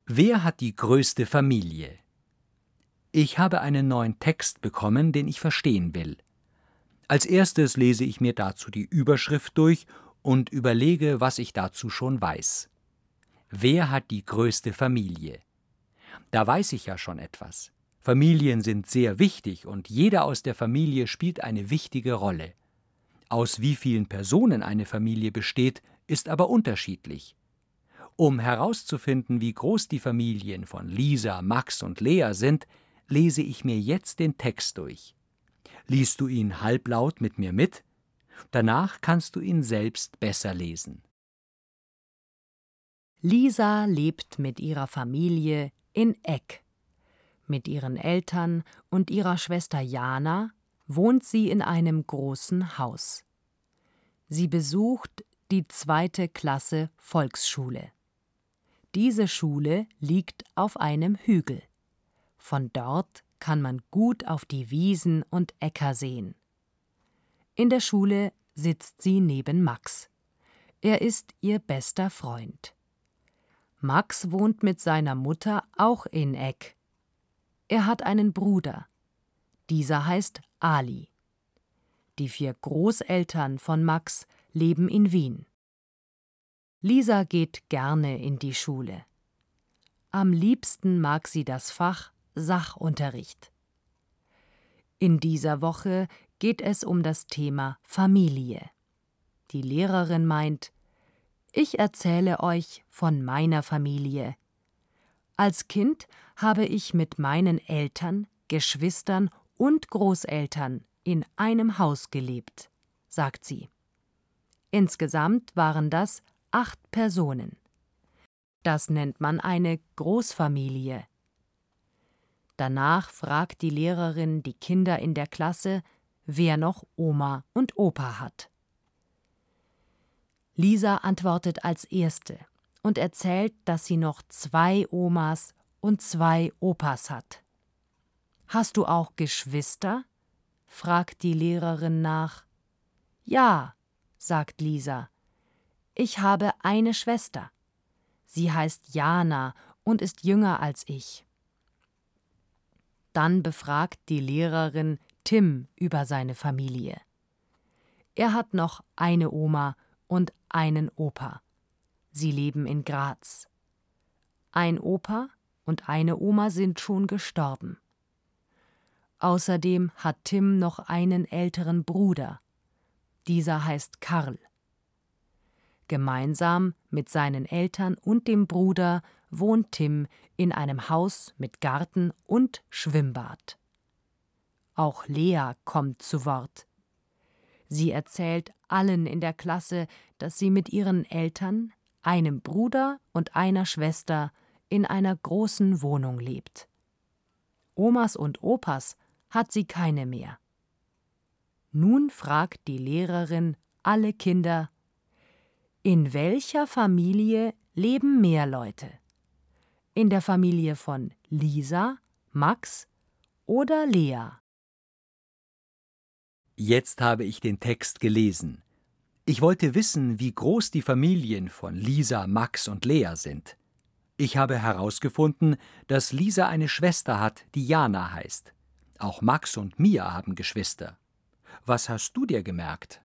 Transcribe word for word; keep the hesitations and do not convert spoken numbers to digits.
Wer hat die größte Familie? Ich habe einen neuen Text bekommen, den ich verstehen will. Als erstes lese ich mir dazu die Überschrift durch und überlege, was ich dazu schon weiß. Wer hat die größte Familie? Da weiß ich ja schon etwas. Familien sind sehr wichtig und jeder aus der Familie spielt eine wichtige Rolle. Aus wie vielen Personen eine Familie besteht, ist aber unterschiedlich. Um herauszufinden, wie groß die Familien von Lisa, Max und Lea sind, lese ich mir jetzt den Text durch. Liest du ihn halblaut mit mir mit? Danach kannst du ihn selbst besser lesen. Lisa lebt mit ihrer Familie in Egg. Mit ihren Eltern und ihrer Schwester Jana wohnt sie in einem großen Haus. Sie besucht die zweite Klasse Volksschule. Diese Schule liegt auf einem Hügel. Von dort kann man gut auf die Wiesen und Äcker sehen. In der Schule sitzt sie neben Max. Er ist ihr bester Freund. Max wohnt mit seiner Mutter auch in Egg. Er hat einen Bruder. Dieser heißt Ali. Die vier Großeltern von Max leben in Wien. Lisa geht gerne in die Schule. Am liebsten mag sie das Fach Sachunterricht. In dieser Woche geht es um das Thema Familie. Die Lehrerin meint: Ich erzähle euch von meiner Familie. Als Kind habe ich mit meinen Eltern, Geschwistern und Großeltern in einem Haus gelebt, sagt sie. Insgesamt waren das acht Personen. Das nennt man eine Großfamilie. Danach fragt die Lehrerin die Kinder in der Klasse, wer noch Oma und Opa hat. Lisa antwortet als Erste und erzählt, dass sie noch zwei Omas und zwei Opas hat. »Hast du auch Geschwister?« fragt die Lehrerin nach. »Ja«, sagt Lisa, »ich habe eine Schwester. Sie heißt Jana und ist jünger als ich.« Dann befragt die Lehrerin Tim über seine Familie. Er hat noch eine Oma und einen Opa. Sie leben in Graz. Ein Opa und eine Oma sind schon gestorben. Außerdem hat Tim noch einen älteren Bruder. Dieser heißt Karl. Gemeinsam mit seinen Eltern und dem Bruder wohnt Tim in einem Haus mit Garten und Schwimmbad. Auch Lea kommt zu Wort. Sie erzählt allen in der Klasse, dass sie mit ihren Eltern, einem Bruder und einer Schwester in einer großen Wohnung lebt. Omas und Opas hat sie keine mehr. Nun fragt die Lehrerin alle Kinder: In welcher Familie leben mehr Leute? In der Familie von Lisa, Max oder Lea? Jetzt habe ich den Text gelesen. Ich wollte wissen, wie groß die Familien von Lisa, Max und Lea sind. Ich habe herausgefunden, dass Lisa eine Schwester hat, die Jana heißt. Auch Max und Mia haben Geschwister. Was hast du dir gemerkt?